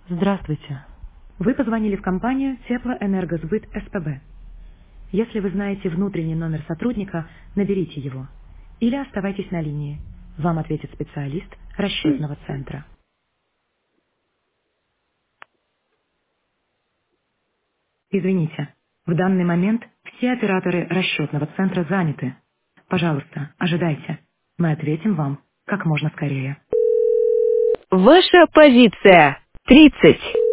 Здравствуйте. Вы позвонили в компанию Теплоэнергосбыт СПБ. Если вы знаете внутренний номер сотрудника, наберите его. Или оставайтесь на линии. Вам ответит специалист расчетного центра. Извините, в данный момент все операторы расчетного центра заняты. Пожалуйста, ожидайте. Мы ответим вам как можно скорее. Ваша позиция 30.